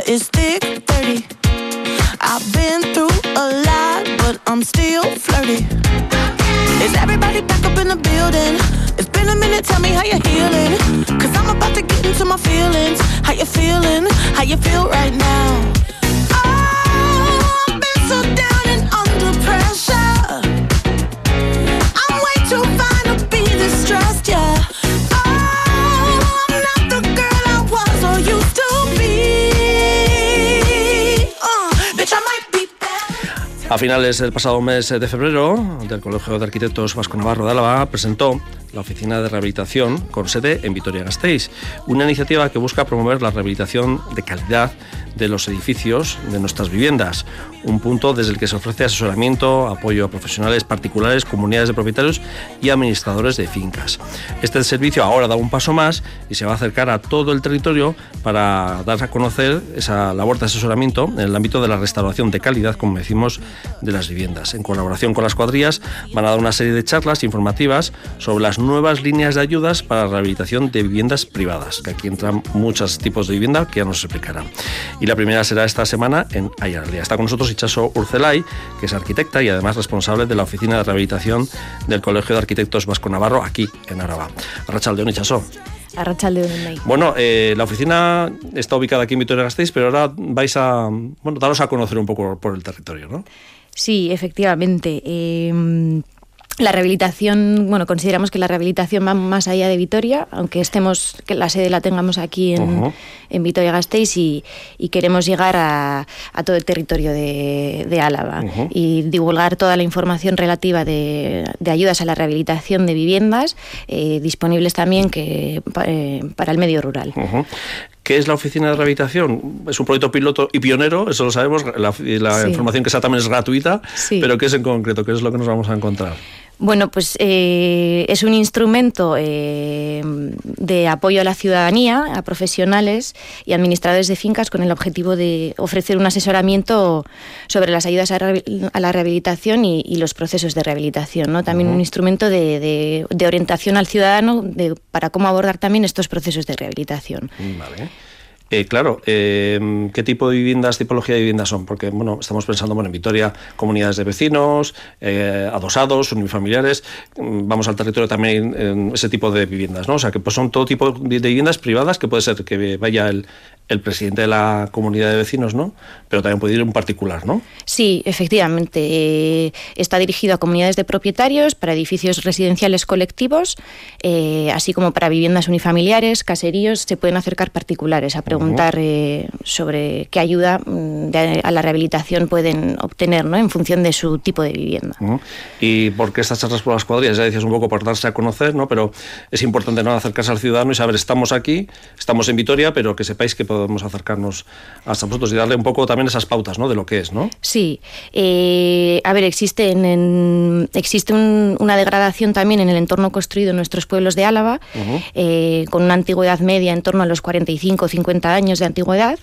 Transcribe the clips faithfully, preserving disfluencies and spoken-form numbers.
is thick, thirty. I've been through a lot, but I'm still flirty. Is everybody back up in the building? It's been a minute, tell me how you're healing. Cause I'm about to get into my feelings. How you feeling? How you feel right now? Oh, I've been so down and under pressure. I'm way too fine to be distressed, yeah. Oh, I'm not the girl I was or used to be. Uh, bitch, I might be better. A finales del pasado mes de febrero, del Colegio de Arquitectos Vasco Navarro de Álava presentó la Oficina de Rehabilitación con sede en Vitoria-Gasteiz, una iniciativa que busca promover la rehabilitación de calidad de los edificios de nuestras viviendas, un punto desde el que se ofrece asesoramiento, apoyo a profesionales particulares, comunidades de propietarios y administradores de fincas. Este servicio ahora da un paso más y se va a acercar a todo el territorio para dar a conocer esa labor de asesoramiento en el ámbito de la restauración de calidad, como decimos, de las viviendas. En colaboración con las cuadrillas van a dar una serie de charlas informativas sobre las nuevas líneas de ayudas para la rehabilitación de viviendas privadas, que aquí entran muchos tipos de vivienda que ya nos explicarán. Y la primera será esta semana en Aiaraldea. Está con nosotros Itxaso Urzelay, que es arquitecta y además responsable de la Oficina de Rehabilitación del Colegio de Arquitectos Vasco Navarro, aquí en Araba. Arratsaldeon, Itxaso. Arratsaldeon. Bueno, eh, la oficina está ubicada aquí en Vitoria-Gasteiz, pero ahora vais a, bueno, daros a conocer un poco por el territorio, ¿no? Sí, efectivamente. Eh, La rehabilitación, bueno, consideramos que la rehabilitación va más allá de Vitoria, aunque estemos, que la sede la tengamos aquí en, uh-huh. en Vitoria-Gasteiz y, y queremos llegar a, a todo el territorio de, de Álava uh-huh. y divulgar toda la información relativa de, de ayudas a la rehabilitación de viviendas eh, disponibles también que, eh, para el medio rural. Uh-huh. ¿Qué es la Oficina de Rehabilitación? Es un proyecto piloto y pionero, eso lo sabemos, la, la sí. información que sea también es gratuita, sí. pero ¿qué es en concreto? ¿Qué es lo que nos vamos a encontrar? Bueno, pues eh, es un instrumento eh, de apoyo a la ciudadanía, a profesionales y administradores de fincas con el objetivo de ofrecer un asesoramiento sobre las ayudas a, re- a la rehabilitación y, y los procesos de rehabilitación, ¿no? También uh-huh. un instrumento de, de, de orientación al ciudadano de, para cómo abordar también estos procesos de rehabilitación. Vale. Eh, claro, eh, ¿qué tipo de viviendas, tipología de viviendas son? Porque, bueno, estamos pensando, bueno, en Vitoria, comunidades de vecinos, eh, adosados, unifamiliares, vamos al territorio también en ese tipo de viviendas, ¿no? O sea, que pues son todo tipo de viviendas privadas, que puede ser que vaya el, el presidente de la comunidad de vecinos, ¿no? Pero también puede ir un particular, ¿no? Sí, efectivamente. Eh, está dirigido a comunidades de propietarios, para edificios residenciales colectivos, eh, así como para viviendas unifamiliares, caseríos, se pueden acercar particulares a preguntar eh, sobre qué ayuda de, a la rehabilitación pueden obtener, ¿no? En función de su tipo de vivienda. Uh-huh. ¿Y por qué estas charlas por las cuadrillas? Ya decías un poco por darse a conocer, ¿no? Pero es importante, ¿no?, acercarse al ciudadano y saber, estamos aquí, estamos en Vitoria, pero que sepáis que podemos acercarnos hasta vosotros y darle un poco también esas pautas, ¿no?, de lo que es, ¿no? Sí. Eh, a ver, existe, en, en, existe un, una degradación también en el entorno construido en nuestros pueblos de Álava, uh-huh. eh, con una antigüedad media en torno a los cuarenta y cinco o cincuenta años de antigüedad,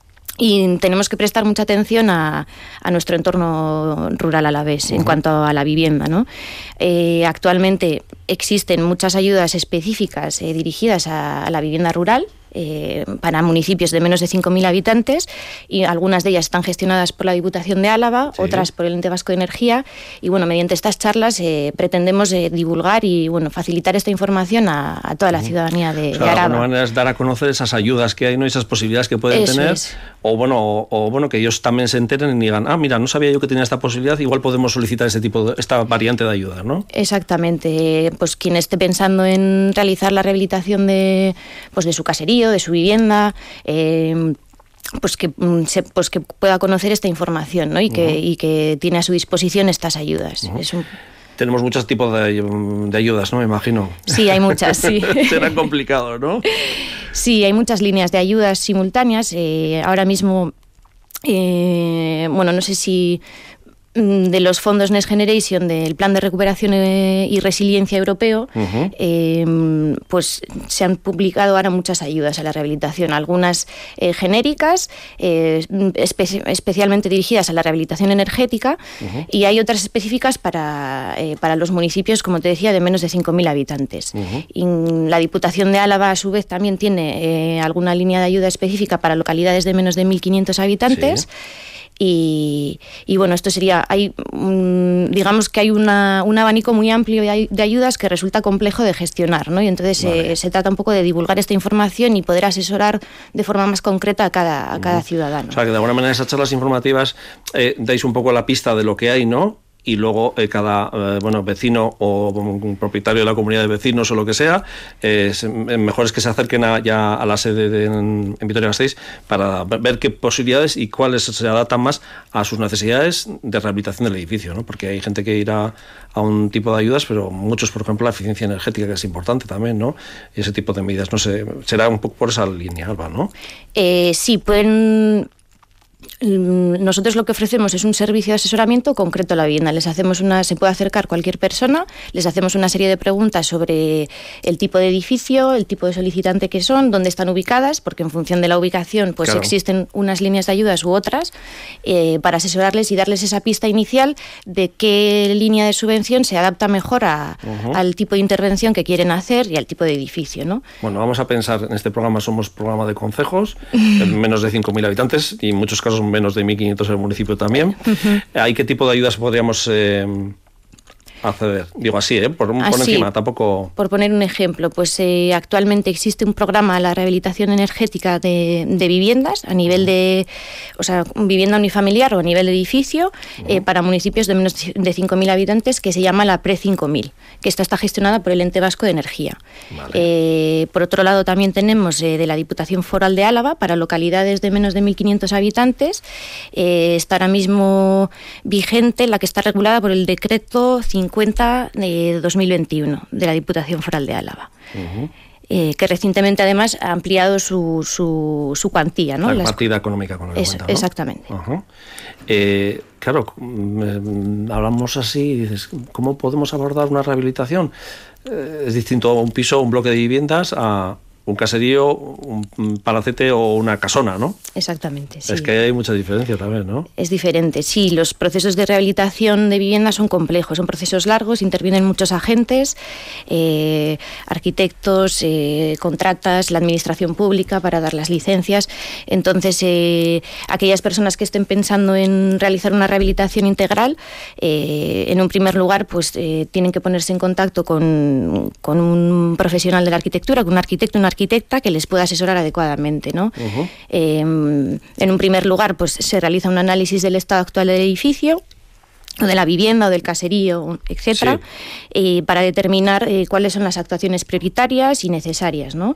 y tenemos que prestar mucha atención a, a nuestro entorno rural alavés uh-huh. en cuanto a la vivienda, ¿no? Eh, actualmente existen muchas ayudas específicas eh, dirigidas a, a la vivienda rural, Eh, para municipios de menos de cinco mil habitantes, y algunas de ellas están gestionadas por la Diputación de Álava, sí. otras por el Ente Vasco de Energía, y bueno, mediante estas charlas eh, pretendemos eh, divulgar y bueno, facilitar esta información a, a toda la ciudadanía de, o sea, de Araba. De alguna manera es dar a conocer esas ayudas que hay, ¿no?, y esas posibilidades que pueden Eso tener, es. o bueno, o, o bueno, que ellos también se enteren y digan, ah, mira, no sabía yo que tenía esta posibilidad, igual podemos solicitar este tipo de, esta variante de ayuda, ¿no? Exactamente. Pues quien esté pensando en realizar la rehabilitación de, pues de su caserío, de su vivienda, eh, pues que se, pues que pueda conocer esta información, ¿no? y que uh-huh. y que tiene a su disposición estas ayudas. Uh-huh. Es un... Tenemos muchos tipos de, de ayudas, ¿no?, me imagino. Sí, hay muchas, sí. Será complicado, ¿no? Sí, hay muchas líneas de ayudas simultáneas. Eh, ahora mismo, eh, bueno, no sé si de los fondos Next Generation, del Plan de Recuperación y Resiliencia Europeo, uh-huh. eh, pues se han publicado ahora muchas ayudas a la rehabilitación, algunas eh, genéricas, eh, espe- especialmente dirigidas a la rehabilitación energética, uh-huh. y hay otras específicas para, eh, para los municipios, como te decía, de menos de cinco mil habitantes. Uh-huh. Y la Diputación de Álava, a su vez, también tiene eh, alguna línea de ayuda específica para localidades de menos de mil quinientos habitantes. Sí. Y, y bueno, esto sería, hay, digamos que hay una, un abanico muy amplio de, de ayudas que resulta complejo de gestionar, ¿no? Y entonces vale. eh, se trata un poco de divulgar esta información y poder asesorar de forma más concreta a cada, a cada uh-huh. ciudadano. O sea, que de alguna manera esas charlas informativas eh, dais un poco la pista de lo que hay, ¿no? Y luego eh, cada eh, bueno vecino o un propietario de la comunidad de vecinos o lo que sea, eh, se, mejor es que se acerquen a, ya a la sede de, en, en Vitoria-Gasteiz para ver qué posibilidades y cuáles se adaptan más a sus necesidades de rehabilitación del edificio, ¿no? Porque hay gente que irá a un tipo de ayudas, pero muchos, por ejemplo, la eficiencia energética, que es importante también, ¿no? Y ese tipo de medidas, no sé, será un poco por esa línea, Alba, ¿no? Eh, sí, pueden... Nosotros lo que ofrecemos es un servicio de asesoramiento concreto a la vivienda. Les hacemos una, se puede acercar cualquier persona, les hacemos una serie de preguntas sobre el tipo de edificio, el tipo de solicitante que son, dónde están ubicadas, porque en función de la ubicación pues claro. existen unas líneas de ayudas u otras, eh, para asesorarles y darles esa pista inicial de qué línea de subvención se adapta mejor a, uh-huh. al tipo de intervención que quieren hacer y al tipo de edificio, ¿no? Bueno, vamos a pensar, en este programa somos programa de concejos, menos de cinco mil habitantes y en muchos casos menos de mil quinientos en el municipio también. Uh-huh. ¿Hay qué tipo de ayudas podríamos eh, acceder? Digo así, ¿eh? Por, por así, encima, tampoco... Por poner un ejemplo, pues eh, actualmente existe un programa a la rehabilitación energética de, de viviendas a nivel de, o sea, vivienda unifamiliar o a nivel de edificio, uh-huh. eh, para municipios de menos de cinco mil habitantes, que se llama la Pre cinco mil, que esta está gestionada por el Ente Vasco de Energía. Vale. Eh, por otro lado, también tenemos eh, de la Diputación Foral de Álava, para localidades de menos de mil quinientos habitantes, eh, está ahora mismo vigente la que está regulada por el decreto cincuenta de dos mil veintiuno de la Diputación Foral de Álava. Uh-huh. Eh, que recientemente además ha ampliado su, su, su cuantía, ¿no? La partida económica con el Eso, cuenta, ¿no? Exactamente. Uh-huh. Eh, claro, eh, hablamos así y dices, ¿cómo podemos abordar una rehabilitación? Eh, es distinto a un piso, un bloque de viviendas, a un caserío, un palacete o una casona, ¿no? Exactamente, sí. Es que hay mucha diferencia también, ¿no? Es diferente, sí. Los procesos de rehabilitación de vivienda son complejos, son procesos largos, intervienen muchos agentes, eh, arquitectos, eh, contratas, la administración pública para dar las licencias. Entonces, eh, aquellas personas que estén pensando en realizar una rehabilitación integral, eh, en un primer lugar, pues eh, tienen que ponerse en contacto con, con un profesional de la arquitectura, con un arquitecto, una arquitecta que les pueda asesorar adecuadamente, ¿no? Uh-huh. Eh, en un primer lugar, pues se realiza un análisis del estado actual del edificio, o de la vivienda o del caserío, etcétera, sí. eh, para determinar eh, cuáles son las actuaciones prioritarias y necesarias, ¿no?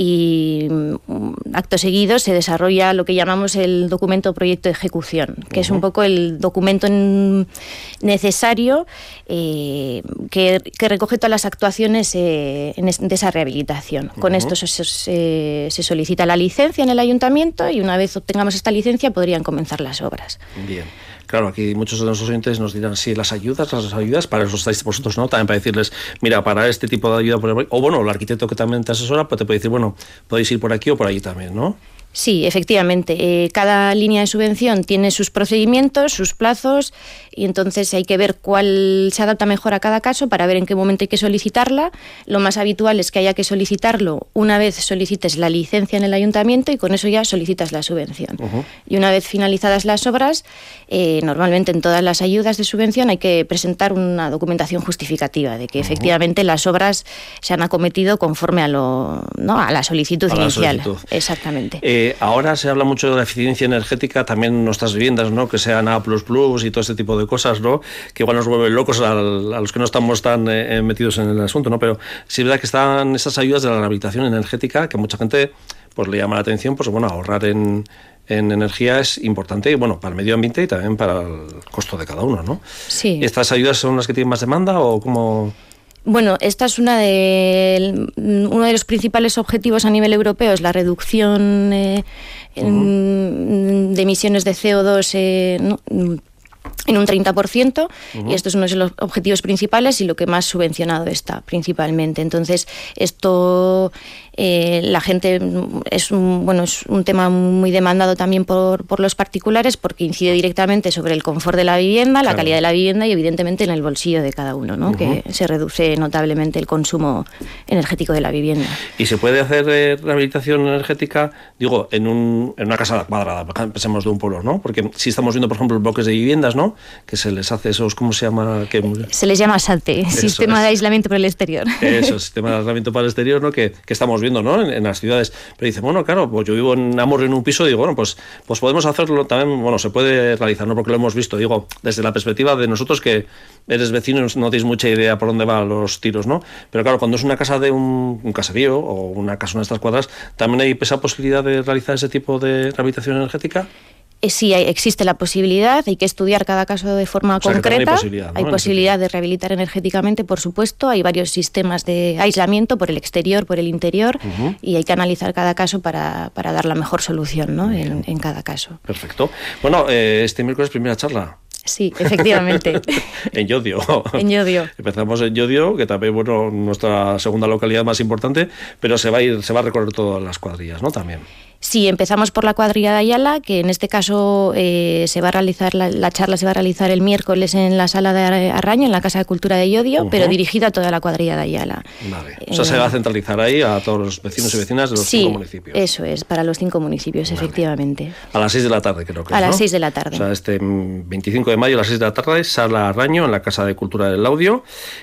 Y um, acto seguido se desarrolla lo que llamamos el documento proyecto de ejecución, que uh-huh. es un poco el documento en, necesario eh, que, que recoge todas las actuaciones eh, en es, de esa rehabilitación. Uh-huh. Con esto se, se, se solicita la licencia en el ayuntamiento y una vez obtengamos esta licencia podrían comenzar las obras. Bien. Claro, aquí muchos de nuestros oyentes nos dirán, sí, las ayudas, las ayudas, para eso estáis vosotros, ¿no? También para decirles, mira, para este tipo de ayuda, o bueno, el arquitecto que también te asesora, pues te puede decir, bueno, podéis ir por aquí o por allí también, ¿no? Sí, efectivamente. Eh, cada línea de subvención tiene sus procedimientos, sus plazos, y entonces hay que ver cuál se adapta mejor a cada caso para ver en qué momento hay que solicitarla. Lo más habitual es que haya que solicitarlo una vez solicites la licencia en el ayuntamiento y con eso ya solicitas la subvención. Uh-huh. Y una vez finalizadas las obras, eh, normalmente en todas las ayudas de subvención hay que presentar una documentación justificativa de que uh-huh. efectivamente las obras se han acometido conforme a, lo, ¿no? a la solicitud a inicial. La solicitud. Exactamente. Eh, Eh, ahora se habla mucho de la eficiencia energética también en nuestras viviendas, ¿no? Que sean A plus plus y todo este tipo de cosas, ¿no? Que igual nos vuelven locos a, a los que no estamos tan eh, metidos en el asunto, ¿no? Pero sí es verdad que están esas ayudas de la rehabilitación energética que mucha gente pues le llama la atención, pues bueno, ahorrar en, en energía es importante, y bueno, para el medio ambiente y también para el costo de cada uno, ¿no? Sí. ¿Estas ayudas son las que tienen más demanda o cómo...? Bueno, esta es una de uno de los principales objetivos a nivel europeo, es la reducción eh, uh-huh. de emisiones de C O dos eh, ¿no? en un treinta por ciento, uh-huh. y esto es uno de los objetivos principales y lo que más subvencionado está principalmente. Entonces, esto eh, la gente es un, bueno, es un tema muy demandado también por, por los particulares porque incide directamente sobre el confort de la vivienda, claro. la calidad de la vivienda y evidentemente en el bolsillo de cada uno, ¿no? Uh-huh. Que se reduce notablemente el consumo energético de la vivienda. ¿Y se puede hacer eh, rehabilitación energética, digo, en, un, en una casa cuadrada, pensemos de un pueblo, ¿no? Porque si estamos viendo, por ejemplo, bloques de viviendas, ¿no? Que se les hace esos, ¿cómo se llama? Que... Se les llama SATE, Eso Sistema es. de Aislamiento para el Exterior. Eso, Sistema de Aislamiento para el Exterior, ¿no? Que, que estamos viendo, ¿no? En, en las ciudades. Pero dice, bueno, claro, pues yo vivo en Amor en un piso y digo, bueno, pues, pues podemos hacerlo también, bueno, se puede realizar, ¿no? Porque lo hemos visto, digo, desde la perspectiva de nosotros que eres vecino y no tenéis mucha idea por dónde van los tiros, ¿no? Pero claro, cuando es una casa de un, un caserío o una casa de estas cuadras, ¿también hay esa posibilidad de realizar ese tipo de rehabilitación energética? Sí, hay, existe la posibilidad, hay que estudiar cada caso de forma o sea, concreta. Hay posibilidad, ¿no? Hay posibilidad de rehabilitar energéticamente, por supuesto. Hay varios sistemas de aislamiento por el exterior, por el interior, uh-huh. y hay que analizar cada caso para, para dar la mejor solución, ¿no? en, en cada caso. Perfecto. Bueno, eh, este miércoles primera charla. Sí, efectivamente. En Llodio. En Llodio. Empezamos en Llodio, que también, bueno, nuestra segunda localidad más importante, pero se va a ir, se va a recorrer todas las cuadrillas, ¿no? También. Sí, empezamos por la cuadrilla de Ayala, que en este caso eh, se va a realizar la, la charla se va a realizar el miércoles en la sala de Arraño, en la Casa de Cultura de Llodio, uh-huh. pero dirigida a toda la cuadrilla de Ayala. Vale. O sea, eh, se va a centralizar ahí a todos los vecinos y vecinas de los sí, cinco municipios. Eso es, para los cinco municipios, vale. efectivamente. A las seis de la tarde, creo que A es, las ¿no? seis de la tarde. O sea, este veinticinco de mayo a las seis de la tarde, sala Arraño, en la Casa de Cultura del Laudio,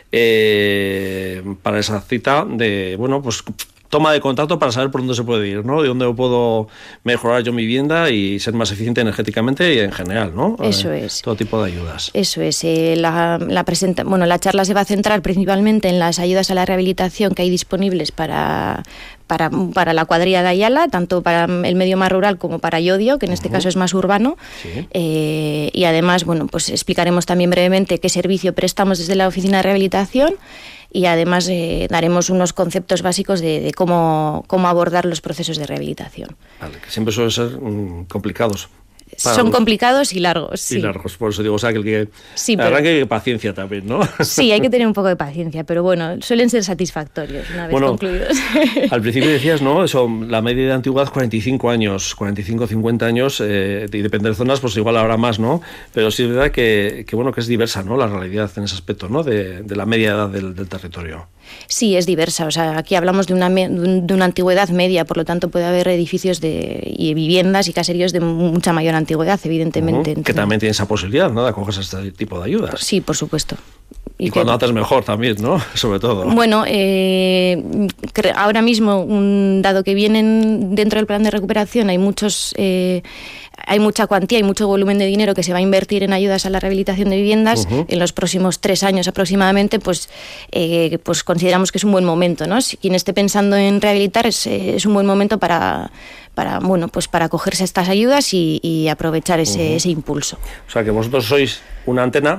eh, para esa cita de, bueno, pues... toma de contacto para saber por dónde se puede ir, ¿no? De dónde puedo mejorar yo mi vivienda y ser más eficiente energéticamente y en general, ¿no? Eso eh, es. Todo tipo de ayudas. Eso es. Eh, la, la, presenta, bueno, la charla se va a centrar principalmente en las ayudas a la rehabilitación que hay disponibles para... Para, para la cuadrilla de Ayala, tanto para el medio más rural como para Llodio, que en este uh-huh. caso es más urbano. Sí. Eh, y además, bueno, pues explicaremos también brevemente qué servicio prestamos desde la oficina de rehabilitación y además eh, daremos unos conceptos básicos de, de cómo, cómo abordar los procesos de rehabilitación. Vale, que siempre suelen ser mmm, complicados. Son los... complicados y largos. Sí. Y largos, por eso digo, o sea, que el que sí, pero... arranque que paciencia también, ¿no? Sí, hay que tener un poco de paciencia, pero bueno, suelen ser satisfactorios una vez bueno, concluidos. Al principio decías, ¿no? Eso, la media de antigüedad cuarenta y cinco años, cuarenta y cinco, cincuenta años, eh, y depende de zonas, pues igual habrá más, ¿no? Pero sí es verdad que, que bueno, que es diversa, ¿no? La realidad en ese aspecto, ¿no? De, de la media edad del, del territorio. Sí, es diversa. O sea, aquí hablamos de una, de una antigüedad media, por lo tanto puede haber edificios de, y viviendas y caseríos de mucha mayor antigüedad, evidentemente. Uh-huh. Entonces, que también tiene esa posibilidad, ¿no? De acogerse a este tipo de ayudas. Sí, por supuesto. Y, y cuando antes mejor también, ¿no? Sobre todo. Bueno, eh, ahora mismo, un, dado que vienen dentro del plan de recuperación, hay muchos... Eh, hay mucha cuantía y mucho volumen de dinero que se va a invertir en ayudas a la rehabilitación de viviendas uh-huh. en los próximos tres años aproximadamente, pues, eh, pues consideramos que es un buen momento, ¿no? Si quien esté pensando en rehabilitar es, es un buen momento para, para, bueno, pues para acogerse a estas ayudas y, y aprovechar ese, uh-huh. ese impulso. O sea que vosotros sois una antena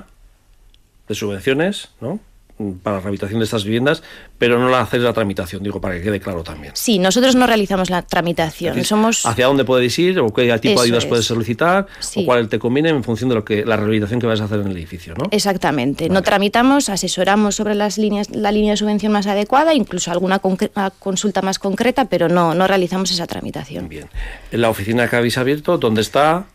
de subvenciones, ¿no? Para la rehabilitación de estas viviendas, pero no la hacéis la tramitación, digo, para que quede claro también. Sí, nosotros no realizamos la tramitación. Decís, Somos... ¿hacia dónde puedes ir o qué tipo Eso de ayudas es. puedes solicitar sí. o cuál te conviene en función de lo que la rehabilitación que vas a hacer en el edificio, ¿no? Exactamente. Vale. No tramitamos, asesoramos sobre las líneas, la línea de subvención más adecuada, incluso alguna concre- consulta más concreta, pero no, no realizamos esa tramitación. Bien. ¿En la oficina que habéis abierto, dónde está?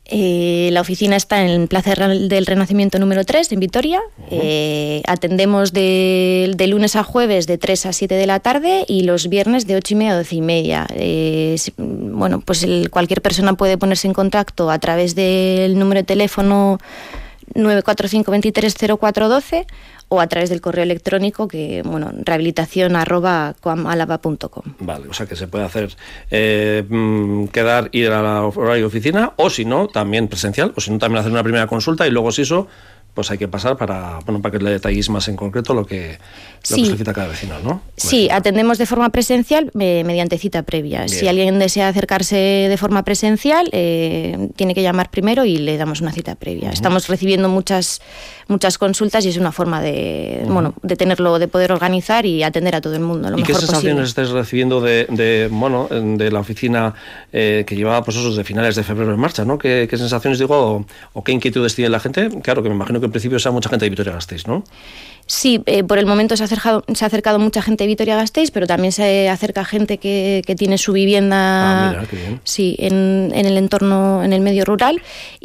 Eh, la oficina está en Plaza del Renacimiento número tres, en Vitoria. Uh-huh. Eh, atendemos de, de lunes a jueves de tres a siete de la tarde y los viernes de ocho y media a doce y media. Eh, bueno, pues el, cualquier persona puede ponerse en contacto a través del número de teléfono nueve cuatro cinco, veintitrés cero cuatro doce o a través del correo electrónico que, bueno, rehabilitación arroba coamalava punto com. Vale, o sea que se puede hacer eh, quedar, ir a la horario de oficina o si no, también presencial, o si no, también hacer una primera consulta y luego si eso, pues hay que pasar para, bueno, para que le detalléis más en concreto lo que, lo sí. que solicita cada vecino, ¿no? Sí, atendemos de forma presencial eh, mediante cita previa. Bien. Si alguien desea acercarse de forma presencial, eh, tiene que llamar primero y le damos una cita previa. Uh-huh. Estamos recibiendo muchas muchas consultas y es una forma de, uh-huh. bueno, de tenerlo, de poder organizar y atender a todo el mundo lo ¿Y mejor qué sensaciones posible. estáis recibiendo de, de, bueno, de la oficina eh, que lleva pues esos de finales de febrero en marcha, ¿no? ¿Qué, qué sensaciones, digo, o, o qué inquietudes tiene la gente? Claro, que me imagino que en principio sea mucha gente de Vitoria-Gasteiz, ¿no? Sí, eh, por el momento se ha, acercado, se ha acercado mucha gente de Vitoria-Gasteiz, pero también se acerca gente que, que tiene su vivienda ah, mira, qué bien. Sí, en, en el entorno, en el medio rural.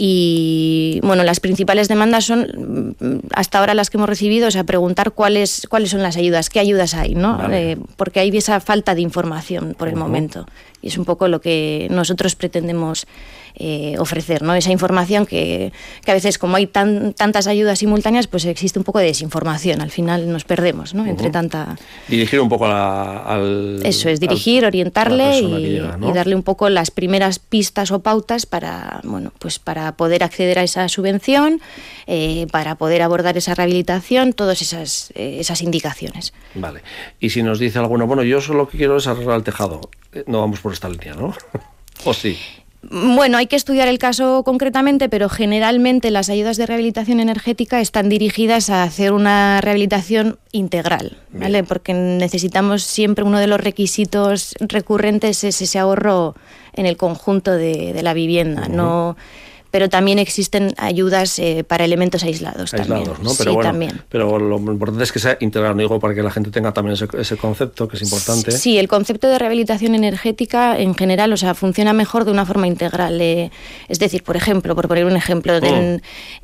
Y bueno, las principales demandas son, hasta ahora las que hemos recibido, o sea, preguntar cuáles cuáles son las ayudas, qué ayudas hay, ¿no? Vale. Eh, porque hay esa falta de información por el uh-huh. momento. Y es un poco lo que nosotros pretendemos eh, ofrecer, ¿no? Esa información que, que a veces, como hay tan, tantas ayudas simultáneas, pues existe un poco de desinformación. Al final nos perdemos, ¿no? Uh-huh. Entre tanta... Dirigir un poco a la, al... Eso es, dirigir, al, orientarle y, llega, ¿no? y darle un poco las primeras pistas o pautas para, bueno, pues para poder acceder a esa subvención, eh, para poder abordar esa rehabilitación, todas esas, eh, esas indicaciones. Vale. Y si nos dice alguno, bueno, yo solo lo que quiero es arreglar el tejado, no vamos por esta línea, ¿no? ¿O sí? Bueno, hay que estudiar el caso concretamente, pero generalmente las ayudas de rehabilitación energética están dirigidas a hacer una rehabilitación integral, ¿vale? Bien. Porque necesitamos siempre, uno de los requisitos recurrentes es ese ahorro en el conjunto de, de la vivienda, uh-huh. no... Pero también existen ayudas eh, para elementos aislados. Aislados, también. ¿no? Pero sí, bueno, también. Pero lo importante es que sea integral, no digo para que la gente tenga también ese, ese concepto, que es importante. Sí, el concepto de rehabilitación energética en general, o sea, funciona mejor de una forma integral. Eh, es decir, por ejemplo, por poner un ejemplo, mm. de,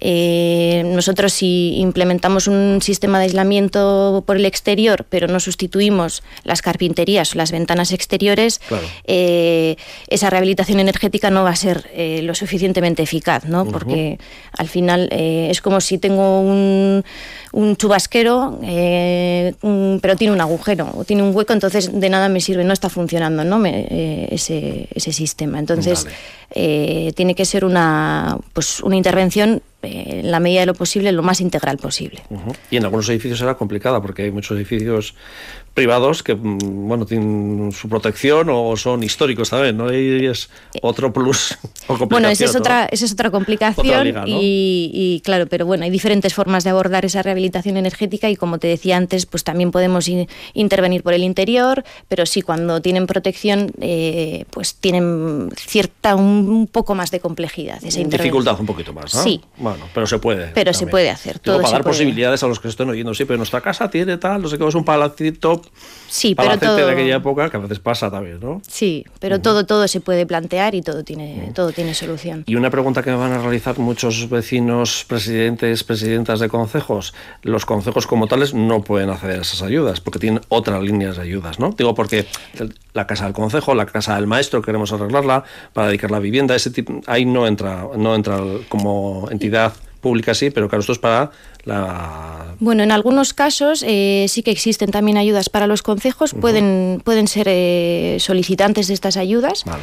eh, nosotros si implementamos un sistema de aislamiento por el exterior, pero no sustituimos las carpinterías o las ventanas exteriores, claro. eh, esa rehabilitación energética no va a ser eh, lo suficientemente eficaz. Eficaz, ¿no? Porque uh-huh. al final eh, es como si tengo un, un chubasquero, eh, un, pero tiene un agujero o tiene un hueco, entonces de nada me sirve, no está funcionando, ¿no? Me, eh, ese, ese sistema. Entonces vale. eh, tiene que ser una, pues, una intervención eh, en la medida de lo posible, lo más integral posible. Uh-huh. Y en algunos edificios será complicada porque hay muchos edificios privados que, bueno, tienen su protección o son históricos también, ¿no? Y es otro plus o complicación. Bueno, esa es otra, esa es otra complicación otra liga, ¿no? y, y claro, pero bueno, hay diferentes formas de abordar esa rehabilitación energética y como te decía antes, pues también podemos in, intervenir por el interior, pero sí, cuando tienen protección, eh, pues tienen cierta, un, un poco más de complejidad. Esa dificultad un poquito más, ¿no? Sí. Bueno, pero se puede. Pero también. se puede hacer. Todo Digo, para se dar puede. posibilidades a los que se estén oyendo, sí, pero nuestra casa tiene tal, no sé qué, es un palacito. Sí, para pero todo... de aquella época, que a veces pasa también, ¿no? Sí, pero uh-huh. todo todo se puede plantear y todo tiene uh-huh. todo tiene solución. Y una pregunta que me van a realizar muchos vecinos, presidentes, presidentas de concejos. Los concejos como tales no pueden acceder a esas ayudas porque tienen otras líneas de ayudas, ¿no? Digo, porque la casa del concejo, la casa del maestro, queremos arreglarla para dedicarla a vivienda, ese tipo, ahí no entra, no entra como entidad pública, sí, pero claro, esto es para la... Bueno, en algunos casos eh, sí que existen también ayudas para los concejos, uh-huh. pueden, pueden ser eh, solicitantes de estas ayudas. Vale.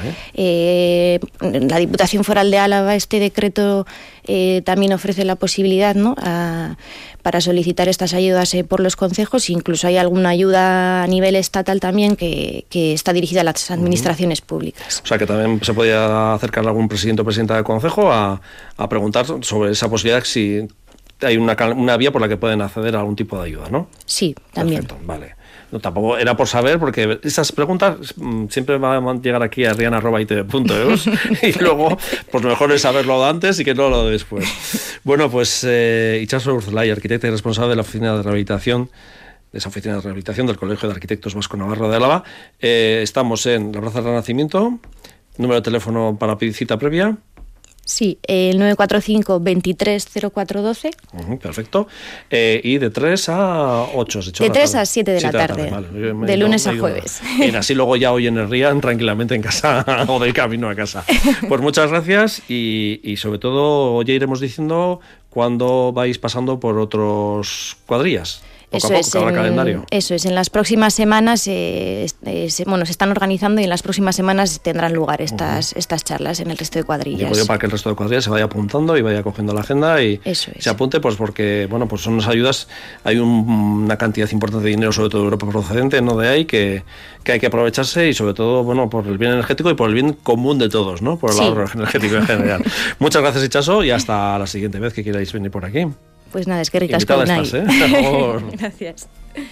Eh, la Diputación Foral de Álava, este decreto eh, también ofrece la posibilidad, ¿no?, a, para solicitar estas ayudas eh, por los concejos. Incluso hay alguna ayuda a nivel estatal también que, que está dirigida a las administraciones uh-huh. públicas. O sea que también se podía acercar a algún presidente o presidenta del concejo a, a preguntar sobre esa posibilidad, si hay una, una vía por la que pueden acceder a algún tipo de ayuda, ¿no? Sí, también. Perfecto, vale. No, tampoco era por saber, porque esas preguntas siempre van a llegar aquí a rian arroba i t v punto e u s y luego, pues mejor es saberlo antes y que no lo después. Bueno, pues eh, Itxaso Urzelay, arquitecta y responsable de la oficina de rehabilitación, de esa oficina de rehabilitación del Colegio de Arquitectos Vasco Navarro de Álava. Eh, estamos en la Plaza del Renacimiento, número de teléfono para pedir cita previa. Sí, el nueve cuatro cinco, veintitrés, cero cuatro doce. Uh-huh, perfecto. Eh, y de tres a ocho, has dicho. De tres a siete de la tarde. Vale. De lunes a jueves. Bien, así luego ya hoy en el Rian tranquilamente en casa o del camino a casa. Pues muchas gracias y, y sobre todo ya iremos diciendo cuándo vais pasando por otros cuadrillas. poco eso a poco, es, cada en, calendario. Eso es, en las próximas semanas eh, eh, se, bueno, se están organizando y en las próximas semanas tendrán lugar estas, uh-huh. estas charlas en el resto de cuadrillas. Digo yo para que el resto de cuadrillas se vaya apuntando y vaya cogiendo la agenda y eso es. se apunte, pues porque bueno, pues son unas ayudas, hay un, una cantidad importante de dinero, sobre todo de Europa procedente, no de ahí, que, que hay que aprovecharse y sobre todo, bueno, por el bien energético y por el bien común de todos, ¿no? Por el sí. ahorro energético en general. Muchas gracias, Itxaso, y hasta la siguiente vez que queráis venir por aquí. Pues nada, es que ricas con estás, ¿eh? Por favor. Gracias.